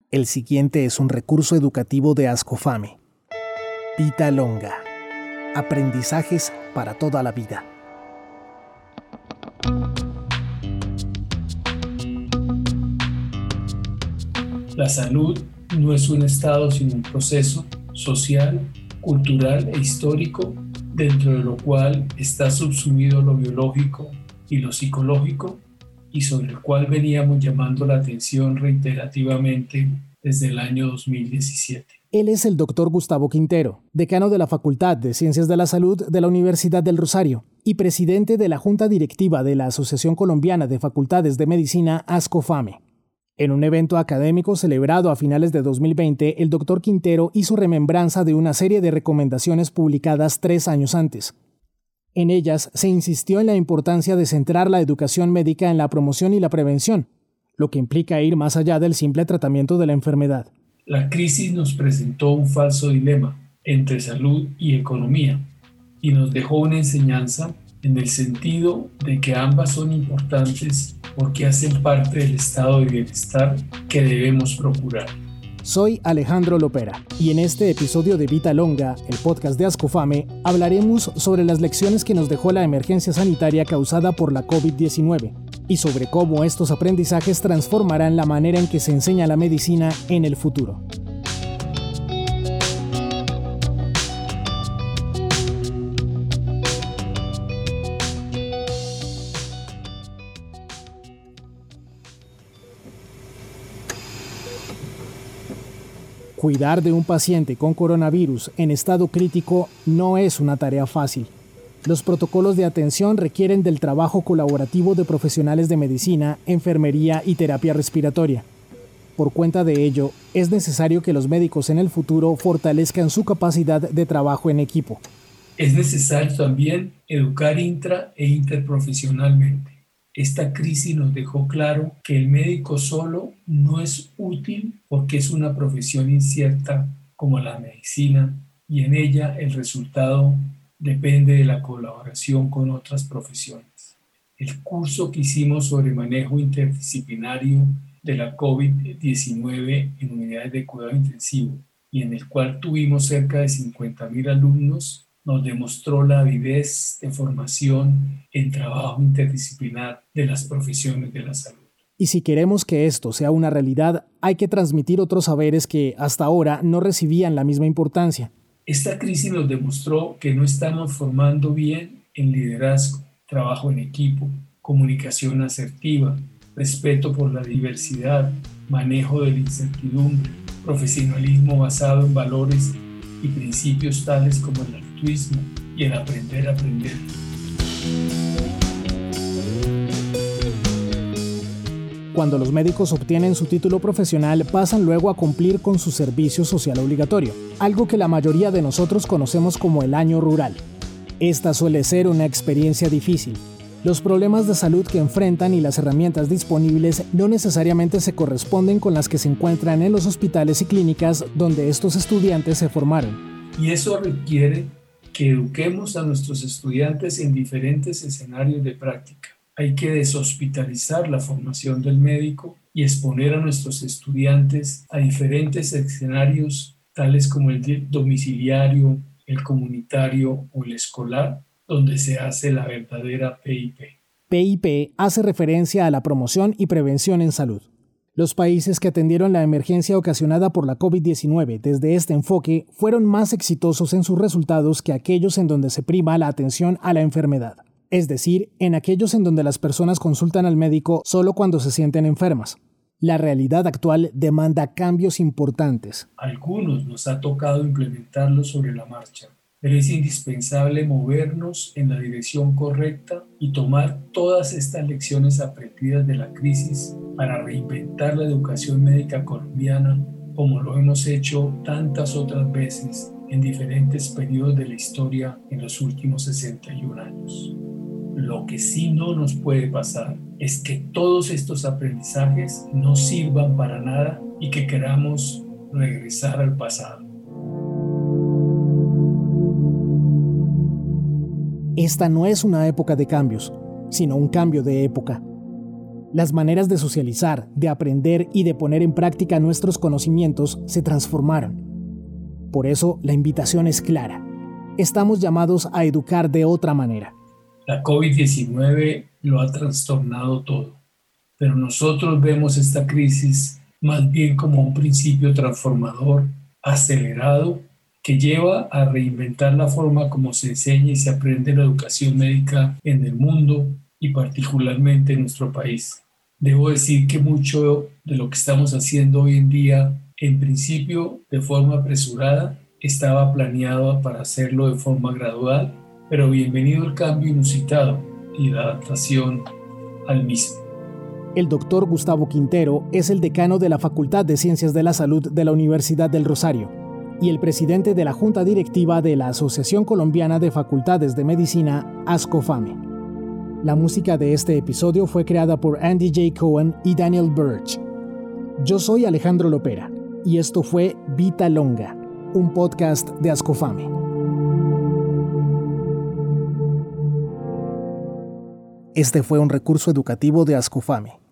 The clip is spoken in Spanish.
El siguiente es un recurso educativo de Ascofame. Vita Longa. Aprendizajes para toda la vida. La salud no es un estado sino un proceso social, cultural e histórico, dentro de lo cual está subsumido lo biológico y lo psicológico, y sobre el cual veníamos llamando la atención reiterativamente desde el año 2017. Él es el Dr. Gustavo Quintero, decano de la Facultad de Ciencias de la Salud de la Universidad del Rosario y presidente de la Junta Directiva de la Asociación Colombiana de Facultades de Medicina, Ascofame. En un evento académico celebrado a finales de 2020, el Dr. Quintero hizo remembranza de una serie de recomendaciones publicadas 3 años antes. En ellas se insistió en la importancia de centrar la educación médica en la promoción y la prevención, lo que implica ir más allá del simple tratamiento de la enfermedad. La crisis nos presentó un falso dilema entre salud y economía y nos dejó una enseñanza en el sentido de que ambas son importantes porque hacen parte del estado de bienestar que debemos procurar. Soy Alejandro Lopera y en este episodio de Vita Longa, el podcast de Ascofame, hablaremos sobre las lecciones que nos dejó la emergencia sanitaria causada por la COVID-19 y sobre cómo estos aprendizajes transformarán la manera en que se enseña la medicina en el futuro. Cuidar de un paciente con coronavirus en estado crítico no es una tarea fácil. Los protocolos de atención requieren del trabajo colaborativo de profesionales de medicina, enfermería y terapia respiratoria. Por cuenta de ello, es necesario que los médicos en el futuro fortalezcan su capacidad de trabajo en equipo. Es necesario también educar intra e interprofesionalmente. Esta crisis nos dejó claro que el médico solo no es útil porque es una profesión incierta como la medicina y en ella el resultado depende de la colaboración con otras profesiones. El curso que hicimos sobre manejo interdisciplinario de la COVID-19 en unidades de cuidado intensivo y en el cual tuvimos cerca de 50.000 alumnos nos demostró la avidez de formación en trabajo interdisciplinar de las profesiones de la salud. Y si queremos que esto sea una realidad, hay que transmitir otros saberes que hasta ahora no recibían la misma importancia. Esta crisis nos demostró que no estamos formando bien en liderazgo, trabajo en equipo, comunicación asertiva, respeto por la diversidad, manejo de la incertidumbre, profesionalismo basado en valores y principios tales como el altruismo y el aprender a aprender. Cuando los médicos obtienen su título profesional, pasan luego a cumplir con su servicio social obligatorio, algo que la mayoría de nosotros conocemos como el año rural. Esta suele ser una experiencia difícil. Los problemas de salud que enfrentan y las herramientas disponibles no necesariamente se corresponden con las que se encuentran en los hospitales y clínicas donde estos estudiantes se formaron. Y eso requiere que eduquemos a nuestros estudiantes en diferentes escenarios de práctica. Hay que deshospitalizar la formación del médico y exponer a nuestros estudiantes a diferentes escenarios, tales como el domiciliario, el comunitario o el escolar, donde se hace la verdadera PIP. PIP hace referencia a la promoción y prevención en salud. Los países que atendieron la emergencia ocasionada por la COVID-19 desde este enfoque fueron más exitosos en sus resultados que aquellos en donde se prima la atención a la enfermedad. Es decir, en aquellos en donde las personas consultan al médico solo cuando se sienten enfermas. La realidad actual demanda cambios importantes. Algunos nos ha tocado implementarlos sobre la marcha, pero es indispensable movernos en la dirección correcta y tomar todas estas lecciones aprendidas de la crisis para reinventar la educación médica colombiana como lo hemos hecho tantas otras veces en diferentes periodos de la historia en los últimos 61 años. Lo que sí no nos puede pasar es que todos estos aprendizajes no sirvan para nada y que queramos regresar al pasado. Esta no es una época de cambios, sino un cambio de época. Las maneras de socializar, de aprender y de poner en práctica nuestros conocimientos se transformaron. Por eso, la invitación es clara. Estamos llamados a educar de otra manera. La COVID-19 lo ha trastornado todo, pero nosotros vemos esta crisis más bien como un principio transformador, acelerado, que lleva a reinventar la forma como se enseña y se aprende la educación médica en el mundo y particularmente en nuestro país. Debo decir que mucho de lo que estamos haciendo hoy en día, en principio de forma apresurada, estaba planeado para hacerlo de forma gradual, pero bienvenido el cambio inusitado y la adaptación al mismo. El doctor Gustavo Quintero es el decano de la Facultad de Ciencias de la Salud de la Universidad del Rosario y el presidente de la Junta Directiva de la Asociación Colombiana de Facultades de Medicina, ASCOFAME. La música de este episodio fue creada por Andy J. Cohen y Daniel Birch. Yo soy Alejandro Lopera y esto fue Vita Longa, un podcast de ASCOFAME. Este fue un recurso educativo de ASCOFAME.